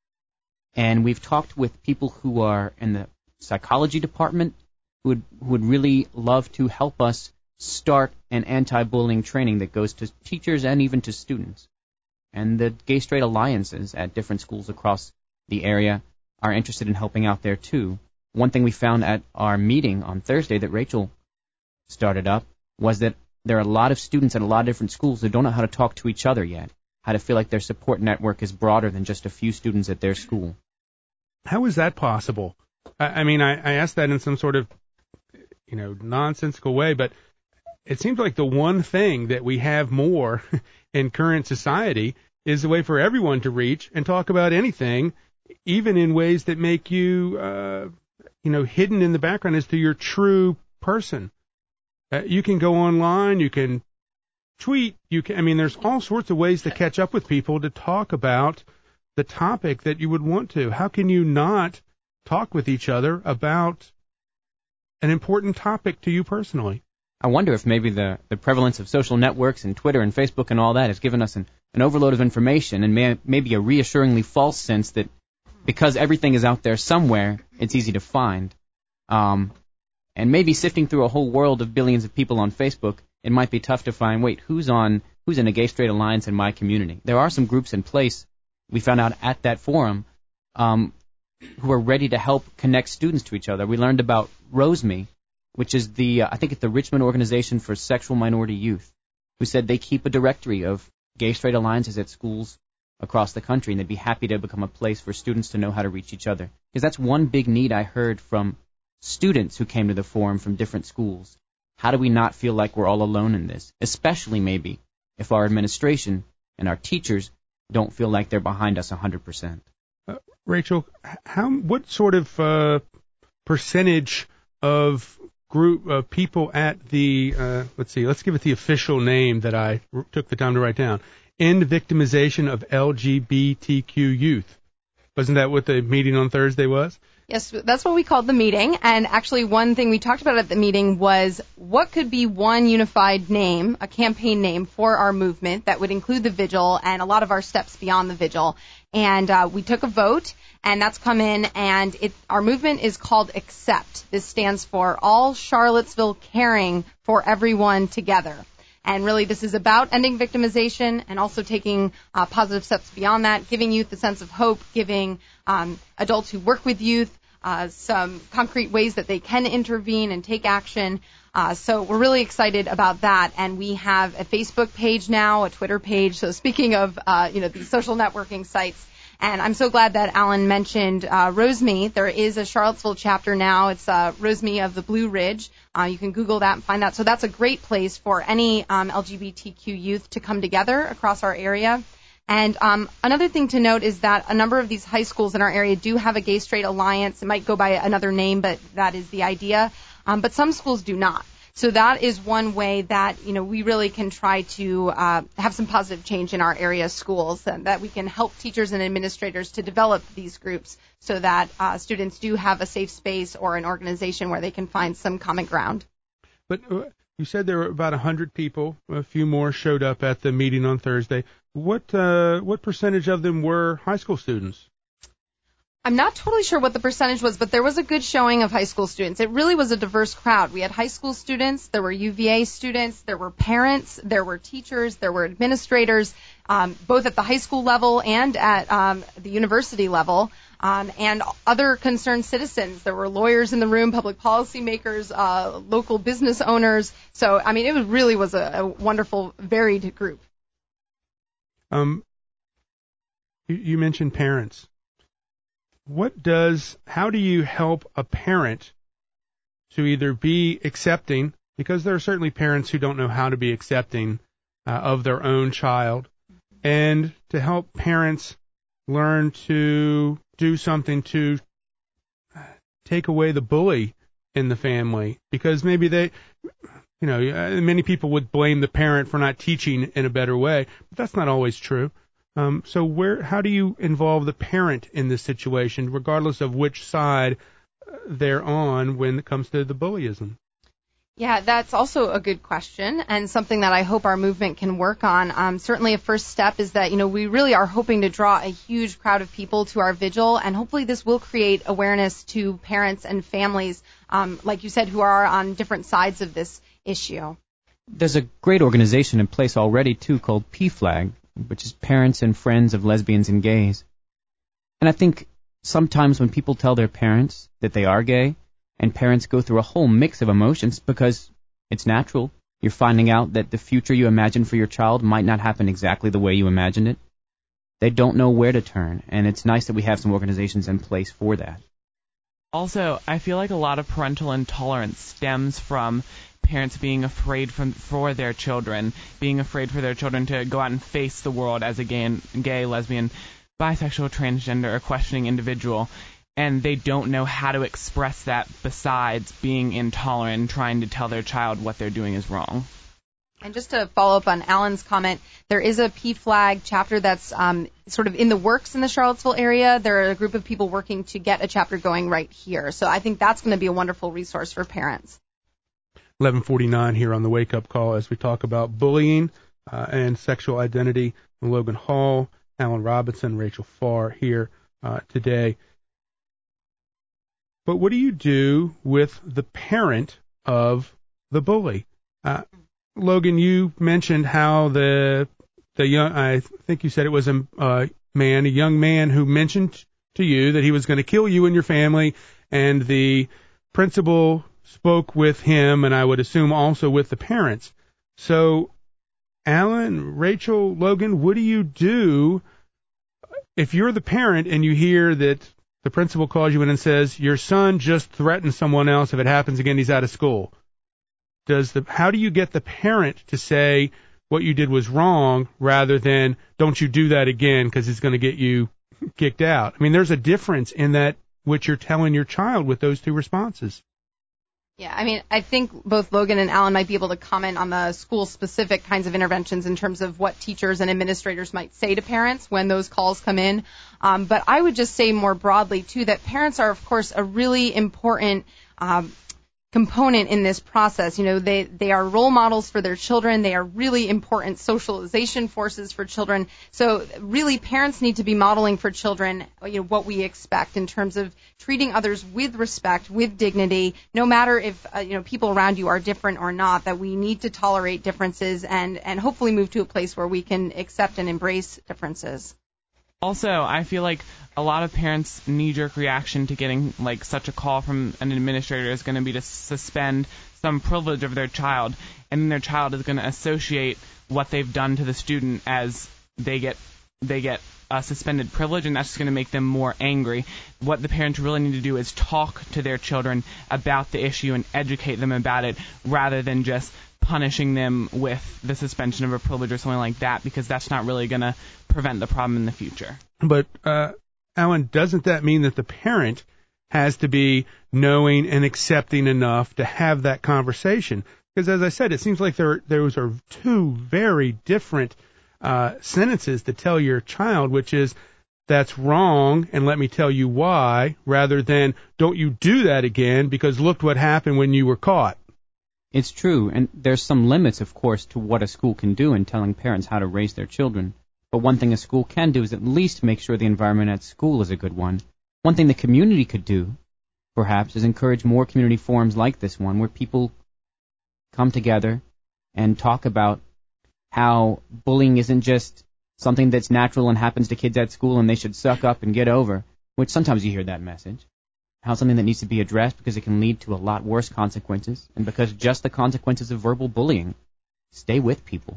F: we've talked with people who are in the psychology department who would really love to help us start an anti-bullying training that goes to teachers and even to students. And the gay-straight alliances at different schools across the area are interested in helping out there too. One thing we found at our meeting on Thursday that Rachel started up was that there are a lot of students at a lot of different schools who don't know how to talk to each other yet, how to feel like their support network is broader than just a few students at their school.
B: How is that possible? I mean, I asked that in some sort of, nonsensical way, but it seems like the one thing that we have more in current society is a way for everyone to reach and talk about anything, even in ways that make you, hidden in the background as to your true person. You can go online, you can tweet, there's all sorts of ways to catch up with people to talk about the topic that you would want to. How can you not talk with each other about an important topic to you personally?
F: I wonder if maybe the prevalence of social networks and Twitter and Facebook and all that has given us an overload of information and maybe a reassuringly false sense that because everything is out there somewhere, it's easy to find. And maybe sifting through a whole world of billions of people on Facebook, it might be tough to find, who's in a gay-straight alliance in my community? There are some groups in place, we found out at that forum, who are ready to help connect students to each other. We learned about RoseMe, which is I think it's the Richmond Organization for Sexual Minority Youth, who said they keep a directory of gay-straight alliances at schools across the country, and they'd be happy to become a place for students to know how to reach each other. Because that's one big need I heard from students who came to the forum from different schools. How do we not feel like we're all alone in this? Especially maybe if our administration and our teachers don't feel like they're behind us 100%.
B: Rachel, what sort of percentage of group of people at the, let's give it the official name that I took the time to write down, End Victimization of LGBTQ Youth. Wasn't that what the meeting on Thursday was?
D: Yes, that's what we called the meeting. And actually one thing we talked about at the meeting was what could be one unified name, a campaign name for our movement that would include the vigil and a lot of our steps beyond the vigil. And we took a vote, and that's come in, and our movement is called ACCEPT. This stands for All Charlottesville Caring for Everyone Together. And really this is about ending victimization and also taking positive steps beyond that, giving youth a sense of hope, giving adults who work with youth some concrete ways that they can intervene and take action. So we're really excited about that. And we have a Facebook page now, a Twitter page. So speaking of, these social networking sites, and I'm so glad that Alan mentioned RoseMe. There is a Charlottesville chapter now. It's RoseMe of the Blue Ridge. You can Google that and find that. So that's a great place for any LGBTQ youth to come together across our area. And another thing to note is that a number of these high schools in our area do have a gay-straight alliance. It might go by another name, but that is the idea. But some schools do not. So that is one way that, we really can try to have some positive change in our area schools, and that we can help teachers and administrators to develop these groups so that students do have a safe space or an organization where they can find some common ground.
B: But you said there were about 100 people. A few more showed up at the meeting on Thursday. What percentage of them were high school students?
D: I'm not totally sure what the percentage was, but there was a good showing of high school students. It really was a diverse crowd. We had high school students, there were UVA students, there were parents, there were teachers, there were administrators, both at the high school level and at the university level, and other concerned citizens. There were lawyers in the room, public policy makers, local business owners. So, it really was a wonderful, varied group.
B: You mentioned parents. How do you help a parent to either be accepting, because there are certainly parents who don't know how to be accepting of their own child, and to help parents learn to do something to take away the bully in the family? Because maybe many people would blame the parent for not teaching in a better way, but that's not always true. So how do you involve the parent in this situation, regardless of which side they're on when it comes to the bullyism?
D: Yeah, that's also a good question, and something that I hope our movement can work on. Certainly a first step is that, we really are hoping to draw a huge crowd of people to our vigil, and hopefully this will create awareness to parents and families, like you said, who are on different sides of this issue.
F: There's a great organization in place already, too, called PFLAG, which is Parents and Friends of Lesbians and Gays. And I think sometimes when people tell their parents that they are gay, and parents go through a whole mix of emotions because it's natural, you're finding out that the future you imagine for your child might not happen exactly the way you imagined it. They don't know where to turn, and it's nice that we have some organizations in place for that.
E: Also, I feel like a lot of parental intolerance stems from parents being afraid for their children, being afraid for their children to go out and face the world as a gay, lesbian, bisexual, transgender, or questioning individual, and they don't know how to express that besides being intolerant and trying to tell their child what they're doing is wrong.
D: And just to follow up on Alan's comment, there is a PFLAG chapter that's sort of in the works in the Charlottesville area. There are a group of people working to get a chapter going right here. So I think that's going to be a wonderful resource for parents.
B: 11:49 here on the Wake Up Call as we talk about bullying and sexual identity. Logan Hall, Alan Robinson, Rachel Farr here today. But what do you do with the parent of the bully? Logan, you mentioned how the young, I think you said it was a young man who mentioned to you that he was going to kill you and your family, and the principal spoke with him, and I would assume also with the parents. So, Alan, Rachel, Logan, what do you do if you're the parent and you hear that the principal calls you in and says, your son just threatened someone else. If it happens again, he's out of school? How do you get the parent to say what you did was wrong rather than don't you do that again because it's going to get you kicked out? I mean, there's a difference in that which you're telling your child with those two responses.
D: Yeah, I mean, I think both Logan and Alan might be able to comment on the school-specific kinds of interventions in terms of what teachers and administrators might say to parents when those calls come in. But I would just say more broadly, too, that parents are, of course, a really important component in this process. You know, they are role models for their children. They are really important socialization forces for children. So really, parents need to be modeling for children, you know, what we expect in terms of treating others with respect, with dignity, no matter if people around you are different or not. That we need to tolerate differences and hopefully move to a place where we can accept and embrace differences.
E: Also, I feel like a lot of parents' knee-jerk reaction to getting like such a call from an administrator is going to be to suspend some privilege of their child, and then their child is going to associate what they've done to the student as they get suspended privilege, and that's just going to make them more angry. What the parents really need to do is talk to their children about the issue and educate them about it, rather than just punishing them with the suspension of a privilege or something like that, because that's not really going to prevent the problem in the future.
B: But, Alan, doesn't that mean that the parent has to be knowing and accepting enough to have that conversation? Because, as I said, it seems like those are two very different sentences to tell your child, which is, that's wrong, and let me tell you why, rather than, don't you do that again, because look what happened when you were caught.
F: It's true, and there's some limits, of course, to what a school can do in telling parents how to raise their children. But one thing a school can do is at least make sure the environment at school is a good one. One thing the community could do, perhaps, is encourage more community forums like this one, where people come together and talk about how bullying isn't just something that's natural and happens to kids at school and they should suck up and get over, which sometimes you hear that message. How something that needs to be addressed because it can lead to a lot worse consequences, and because just the consequences of verbal bullying stay with people.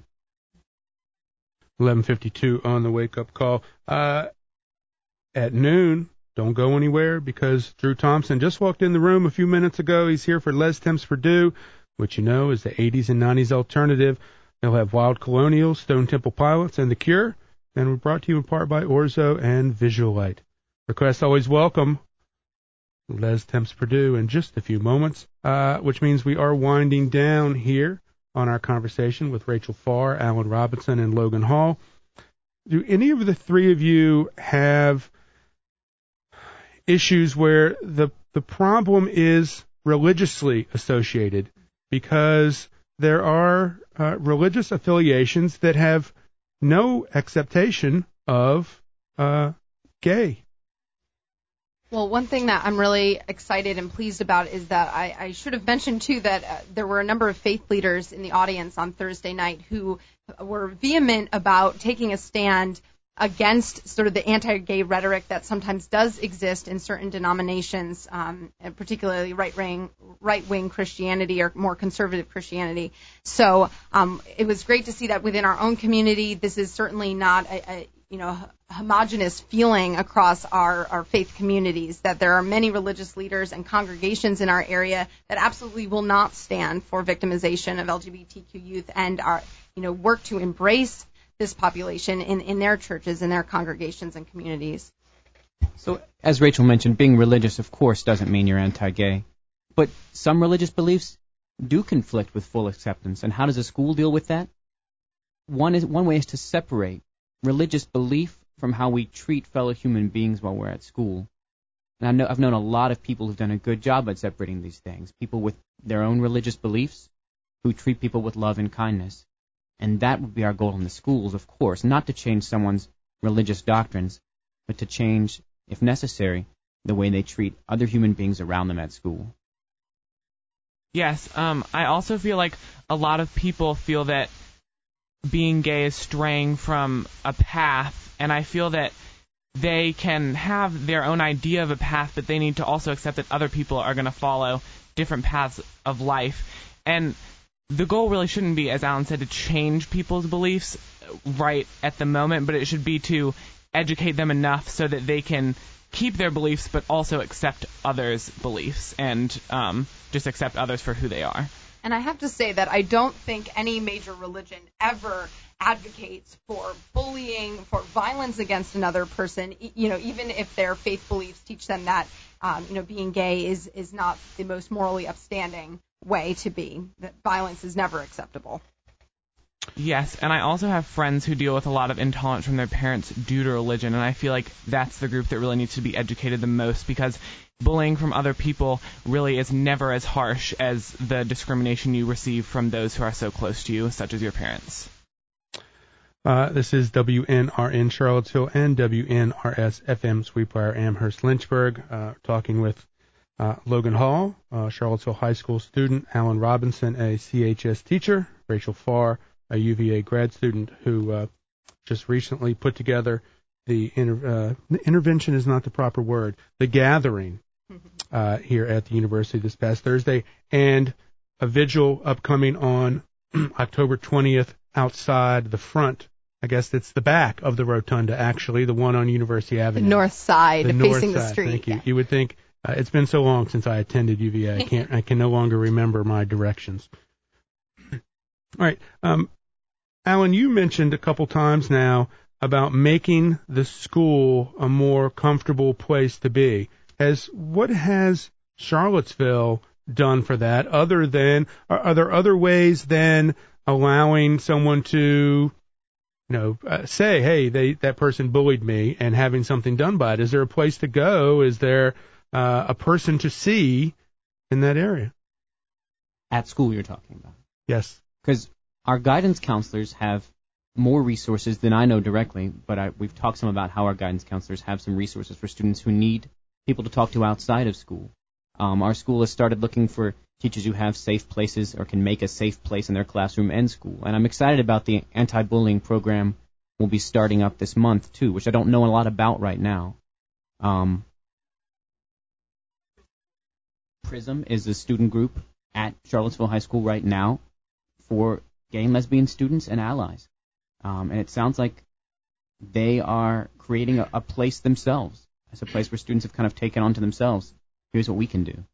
B: 11:52 on the wake-up call. At noon, don't go anywhere, because Drew Thompson just walked in the room a few minutes ago. He's here for Les Temps Purdue, which you know is the 80s and 90s alternative. They'll have Wild Colonials, Stone Temple Pilots, and The Cure. And we're brought to you in part by Orzo and Visualite. Requests always welcome. Les Temps Purdue in just a few moments, which means we are winding down here on our conversation with Rachel Farr, Alan Robinson, and Logan Hall. Do any of the three of you have issues where the problem is religiously associated? Because there are religious affiliations that have no acceptation of gay.
D: Well, one thing that I'm really excited and pleased about is that I should have mentioned, too, that there were a number of faith leaders in the audience on Thursday night who were vehement about taking a stand against sort of the anti-gay rhetoric that sometimes does exist in certain denominations, and particularly right-wing Christianity or more conservative Christianity. So it was great to see that within our own community. This is certainly not a homogenous feeling across our faith communities, that there are many religious leaders and congregations in our area that absolutely will not stand for victimization of LGBTQ youth and are, work to embrace this population in their churches and their congregations and communities.
F: So, as Rachel mentioned, being religious, of course, doesn't mean you're anti-gay. But some religious beliefs do conflict with full acceptance. And how does a school deal with that? One way is to separate religious belief from how we treat fellow human beings while we're at school. And I've known a lot of people who've done a good job at separating these things. People with their own religious beliefs who treat people with love and kindness. And that would be our goal in the schools, of course, not to change someone's religious doctrines, but to change, if necessary, the way they treat other human beings around them at school.
E: Yes, I also feel like a lot of people feel that being gay is straying from a path, and I feel that they can have their own idea of a path, but they need to also accept that other people are going to follow different paths of life. And the goal really shouldn't be, as Alan said, to change people's beliefs right at the moment, but it should be to educate them enough so that they can keep their beliefs but also accept others' beliefs and just accept others for who they are.
D: And I have to say that I don't think any major religion ever advocates for bullying, for violence against another person, even if their faith beliefs teach them that, being gay is not the most morally upstanding way to be, that violence is never acceptable.
E: Yes, and I also have friends who deal with a lot of intolerance from their parents due to religion, and I feel like that's the group that really needs to be educated the most, because bullying from other people really is never as harsh as the discrimination you receive from those who are so close to you, such as your parents.
B: This is WNRN Charlottesville and WNRS FM Sweetbriar Amherst Lynchburg, talking with Logan Hall, Charlottesville High School student, Alan Robinson, a CHS teacher, Rachel Farr, a UVA grad student who just recently put together the intervention is not the proper word, the gathering here at the university this past Thursday, and a vigil upcoming on October 20th outside the front. I guess it's the back of the rotunda, actually, the one on University Avenue.
D: The north side,
B: facing
D: north
B: the
D: side,
B: street. Thank you.
D: Yeah.
B: You would think it's been so long since I attended UVA, I can no longer remember my directions. All right, Alan, you mentioned a couple times now about making the school a more comfortable place to be. What has Charlottesville done for that? Are there other ways than allowing someone to, say, hey, that person bullied me, and having something done by it? Is there a place to go? Is there a person to see in that area?
F: At school, you're talking about?
B: Yes.
F: Because our guidance counselors have more resources than I know directly, but we've talked some about how our guidance counselors have some resources for students who need people to talk to outside of school. Our school has started looking for teachers who have safe places or can make a safe place in their classroom and school. And I'm excited about the anti-bullying program we'll be starting up this month, too, which I don't know a lot about right now. PRISM is a student group at Charlottesville High School right now for gay and lesbian students and allies. And it sounds like they are creating a place themselves. It's a place where students have kind of taken on to themselves. Here's what we can do.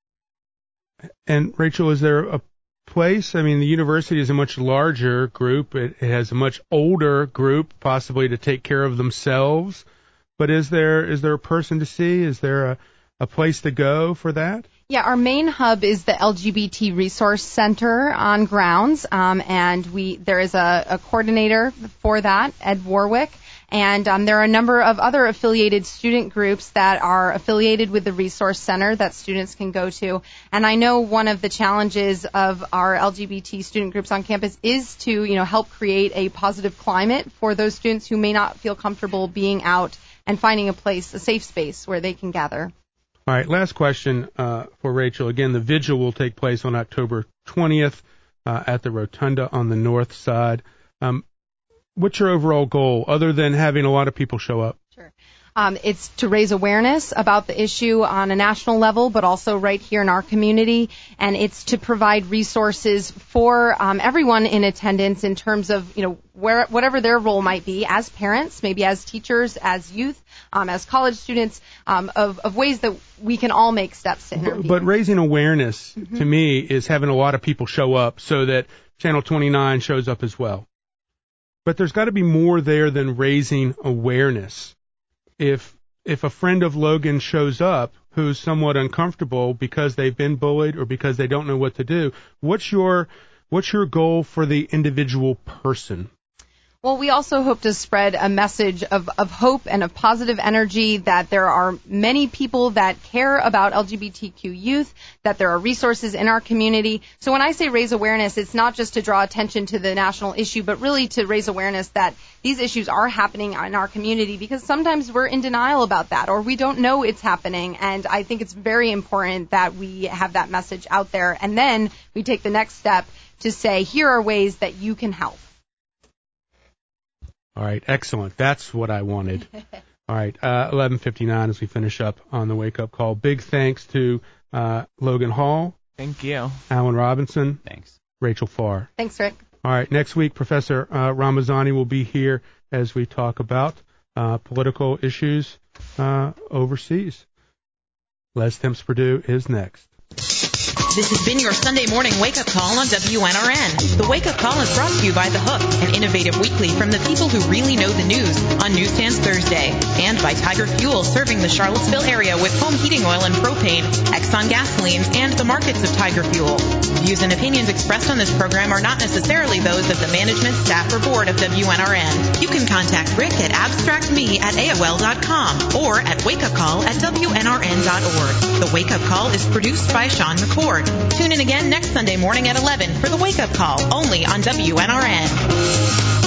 B: And, Rachel, is there a place? I mean, the university is a much larger group. It has a much older group, possibly to take care of themselves. But is there a person to see? Is there a place to go for that?
D: Yeah, our main hub is the LGBT Resource Center on grounds, and there is a coordinator for that, Ed Warwick, and there are a number of other affiliated student groups that are affiliated with the Resource Center that students can go to. And I know one of the challenges of our LGBT student groups on campus is to, help create a positive climate for those students who may not feel comfortable being out and finding a safe space where they can gather.
B: All right, last question for Rachel. Again, the vigil will take place on October 20th at the Rotunda on the north side. What's your overall goal, other than having a lot of people show up?
D: Sure. It's to raise awareness about the issue on a national level, but also right here in our community. And it's to provide resources for everyone in attendance in terms of, whatever their role might be as parents, maybe as teachers, as youth, as college students, of ways that we can all make steps to intervene.
B: But raising awareness, to me, is having a lot of people show up so that Channel 29 shows up as well. But there's got to be more there than raising awareness. If a friend of Logan shows up who's somewhat uncomfortable because they've been bullied or because they don't know what to do, what's your goal for the individual person?
D: Well, we also hope to spread a message of hope and of positive energy, that there are many people that care about LGBTQ youth, that there are resources in our community. So when I say raise awareness, it's not just to draw attention to the national issue, but really to raise awareness that these issues are happening in our community, because sometimes we're in denial about that or we don't know it's happening. And I think it's very important that we have that message out there. And then we take the next step to say, here are ways that you can help.
B: All right, excellent. That's what I wanted. All right, 11:59 as we finish up on the wake-up call. Big thanks to Logan Hall.
E: Thank you.
B: Alan Robinson.
F: Thanks.
B: Rachel Farr.
D: Thanks, Rick.
B: All right, next week, Professor Ramazani will be here as we talk about political issues overseas. Les Temps Purdue is next.
A: This has been your Sunday morning wake-up call on WNRN. The wake-up call is brought to you by The Hook, an innovative weekly from the people who really know the news on Newsstands Thursday, and by Tiger Fuel, serving the Charlottesville area with home heating oil and propane, Exxon gasolines, and the markets of Tiger Fuel. Views and opinions expressed on this program are not necessarily those of the management, staff, or board of WNRN. You can contact Rick at abstractme@aol.com or at wakeupcall@WNRN.org. The wake-up call is produced by Sean McCord. Tune in again next Sunday morning at 11 for the wake-up call, only on WNRN.